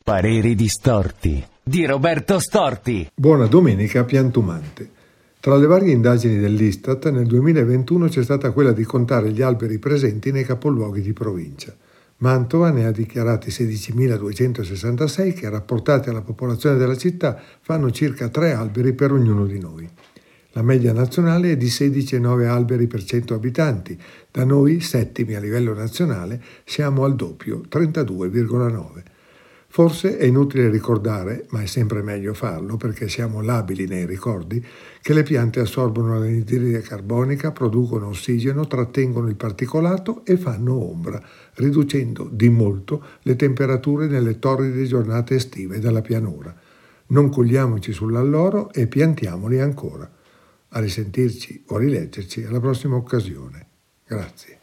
Pareri distorti di Roberto Storti. Buona domenica piantumante. Tra le varie indagini dell'Istat, nel 2021 c'è stata quella di contare gli alberi presenti nei capoluoghi di provincia. Mantova ne ha dichiarati 16.266 che, rapportati alla popolazione della città, fanno circa 3 alberi per ognuno di noi. La media nazionale è di 16,9 alberi per 100 abitanti. Da noi, settimi a livello nazionale, siamo al doppio, 32,9. Forse è inutile ricordare, ma è sempre meglio farlo perché siamo labili nei ricordi, che le piante assorbono l'anidride carbonica, producono ossigeno, trattengono il particolato e fanno ombra, riducendo di molto le temperature nelle torride giornate estive della pianura. Non cogliamoci sull'alloro e piantiamoli ancora. A risentirci o rileggerci alla prossima occasione. Grazie.